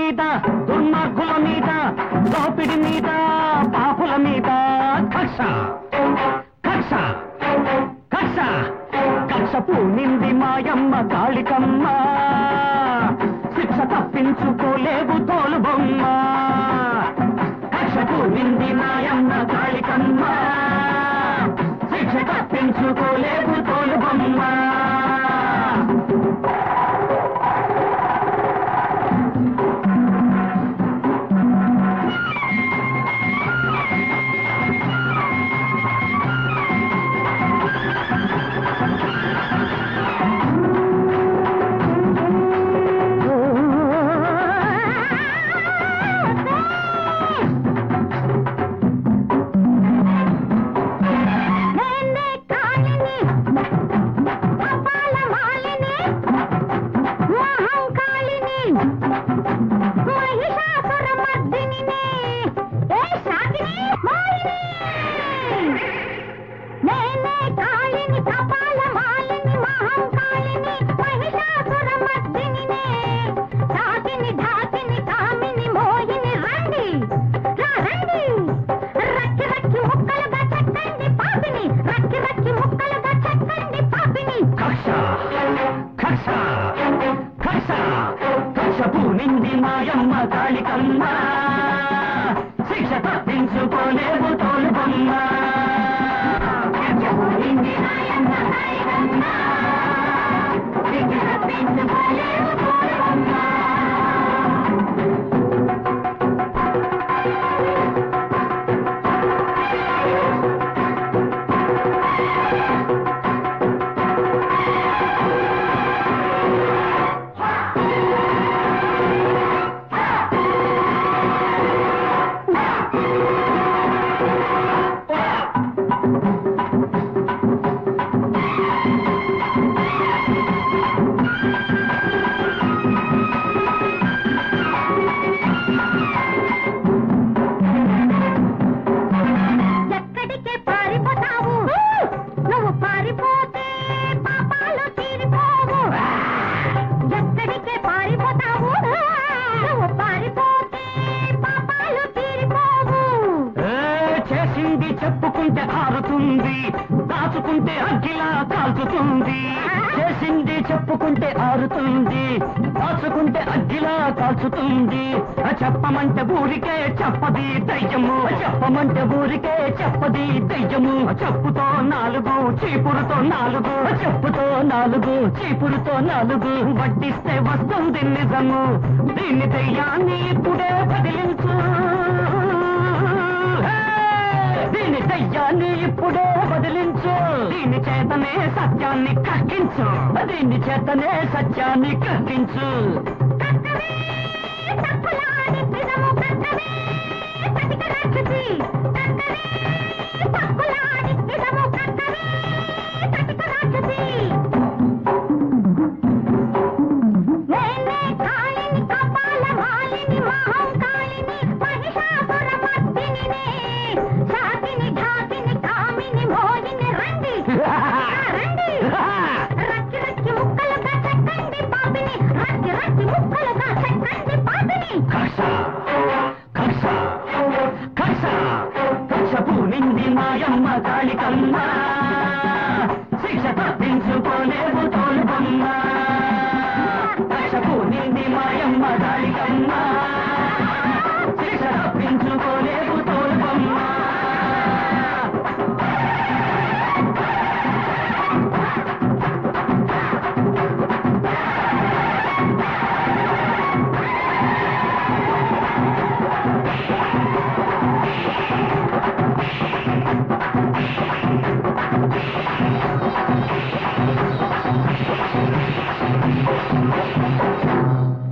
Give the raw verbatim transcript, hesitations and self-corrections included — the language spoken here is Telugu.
మీద దుర్మార్గుల మీద దోపిడి మీద పాపుల మీద కక్ష కక్ష కక్ష కక్ష పూనింది మాయమ్మ కాళికమ్మ శిక్ష తప్పించుకోలేవు తోలు బొమ్మ కక్ష పూనింది మాయమ్మ కాళికమ్మ శిక్ష తప్పించుకోలేవు తోలు బొమ్మ పూనింది మాయమ్మ కాళికమ్మ శిక్ష తప్పించుకోలేవు తోలు బొమ్మ పూనింది మాయమ్మ కాళికమ్మ శిక్ష తప్పించుకోలేవు తోలు బొమ్మ చెప్పుకుంటే ఆరుతుంది దాచుకుంటే అగ్గిలా కాల్చుతుంది చేసింది చెప్పుకుంటే ఆరుతుంది దాచుకుంటే అగ్గిలా కాల్చుతుంది చెప్పమంటే ఊరికే చెప్పది దయ్యము చెప్పమంటే ఊరికే చెప్పది దయ్యము చెప్పుతో నాలుగు చీపురుతో నాలుగు చెప్పుతో నాలుగు చీపురుతో నాలుగు వడ్డిస్తే వస్తుంది నిజము దీన్ని దయ్యాన్ని ఇప్పుడే బదిలించు దీని దయ్యాన్ని ఇప్పుడే బదిలించు దీని చేతనే సత్యాన్ని కక్కించు దీని చేతనే సత్యాన్ని కక్కించు పూనింది మాయమ్మ కాళికమ్మ శిక్ష తప్పించుకోలేవు తోలు బొమ్మ పూనింది మాయమ్మ కాళికమ్మ